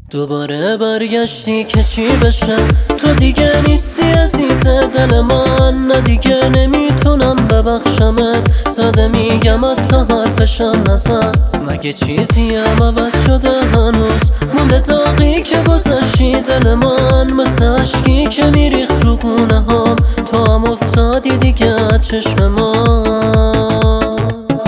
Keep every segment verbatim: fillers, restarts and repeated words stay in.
دوباره برگشتی که چی بشه؟ تو دیگه نیستی عزیز دل من، نه دیگه نمیتونم ببخشمت. زده میگمت تا حرفشم نزن، مگه چیزی هم عوض شده؟ هنوز مونده داغی که گذشتی دل من، مثل عشقی که میریخ رو گونه هم. تو هم افتادی دیگه چشم من.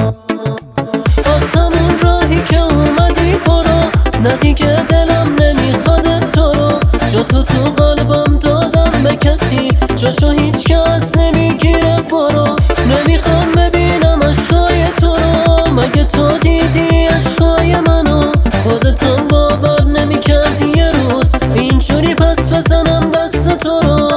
از همون راهی که اومدی برو، نه دیگه دلم نمیخواد تو رو. جا تو تو قلبم دادم به کسی، جاشو هیچ کس نمیگیره. برو نمیخوام ببینم عشقای تو رو، مگه تو دیدی عشقای منو؟ خودتم باور نمیکردی یه روز اینجوری پس بزنم دست تو رو.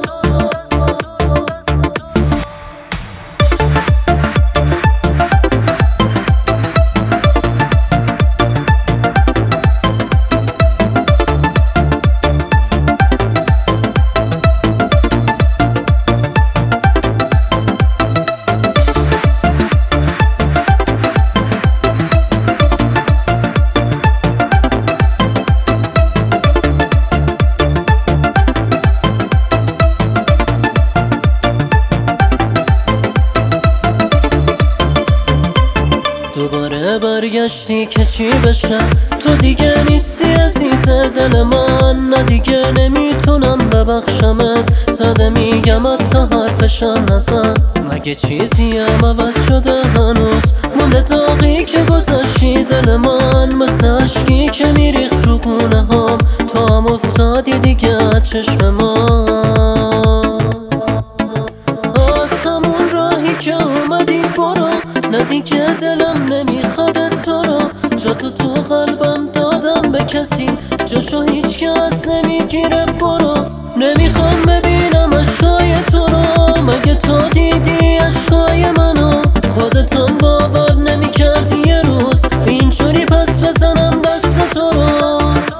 دوباره برگشتی که چی بشه؟ تو دیگه نیستی عزیز دل من، نه دیگه نمیتونم ببخشمت. زده میگمت تا حرفشم نزن، مگه چیزی هم عوض شده؟ هنوز مونده داغی که گذشتی دل من، مثل عشقی که میریخ رو گونه هم. تو هم افتادی دیگه چشم من. از همون راهی که اومدی برو، نه دیگه دلم نمیخواد تو رو. جا تو تو قلبم دادم به کسی، جاشو هیچ کس نمیگیره. برو نمیخوام ببینم عشقای تو رو، مگه تو دیدی عشقای منو؟ خودتم باور نمیکردی یه روز اینجوری پس بزنم دست تو رو.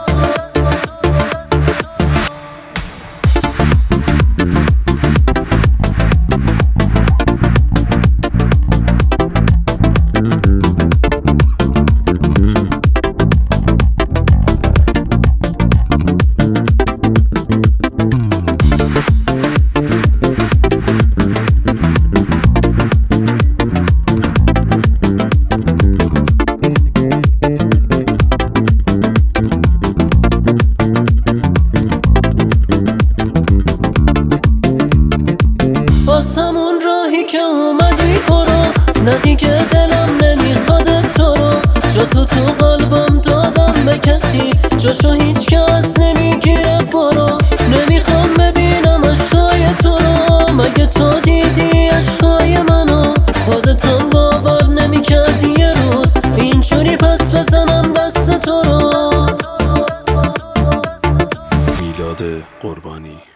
از همون راهی که اومدی برو، نه دیگه دلم نمیخواد تو رو. جا تو تو قلبم دادم به کسی، جاشو هیچ کس نمیگیره. برو نمیخوام ببینم عشقای تو رو، مگه تو دیدی عشقای منو؟ خودتم باور نمیکردی یه روز اینجوری پس بزنم دست تو رو. میلاد قربانی.